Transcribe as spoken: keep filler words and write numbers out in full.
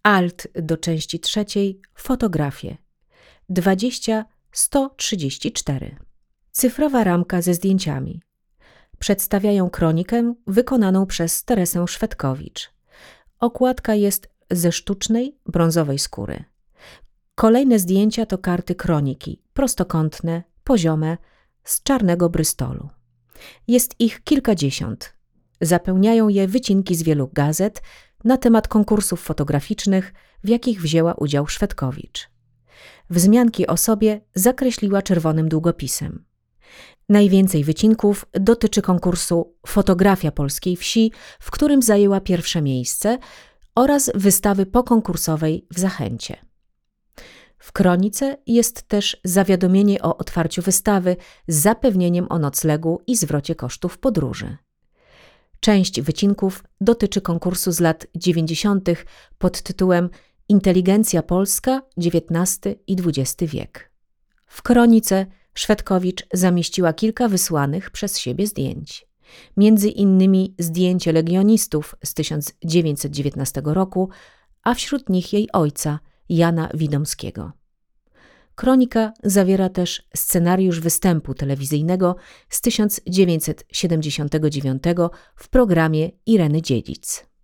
Alt do części trzeciej, fotografie. dwadzieścia sto trzydzieści cztery. Cyfrowa ramka ze zdjęciami. Przedstawiają kronikę wykonaną przez Teresę Szwedkowicz. Okładka jest ze sztucznej, brązowej skóry. Kolejne zdjęcia to karty kroniki, prostokątne, poziome, z czarnego brystolu. Jest ich kilkadziesiąt. Zapełniają je wycinki z wielu gazet na temat konkursów fotograficznych, w jakich wzięła udział Szwedkowicz. Wzmianki o sobie zakreśliła czerwonym długopisem. Najwięcej wycinków dotyczy konkursu Fotografia polskiej wsi, w którym zajęła pierwsze miejsce, oraz wystawy pokonkursowej w Zachęcie. W kronice jest też zawiadomienie o otwarciu wystawy z zapewnieniem o noclegu i zwrocie kosztów podróży. Część wycinków dotyczy konkursu z lat dziewięćdziesiątych pod tytułem Inteligencja Polska, dziewiętnasty i dwudziesty wiek. W kronice Szwedkowicz zamieściła kilka wysłanych przez siebie zdjęć. Między innymi zdjęcie legionistów z tysiąc dziewięćset dziewiętnastego roku, a wśród nich jej ojca, Jana Widomskiego. Kronika zawiera też scenariusz występu telewizyjnego z tysiąc dziewięćset siedemdziesiątego dziewiątego w programie Ireny Dziedzic.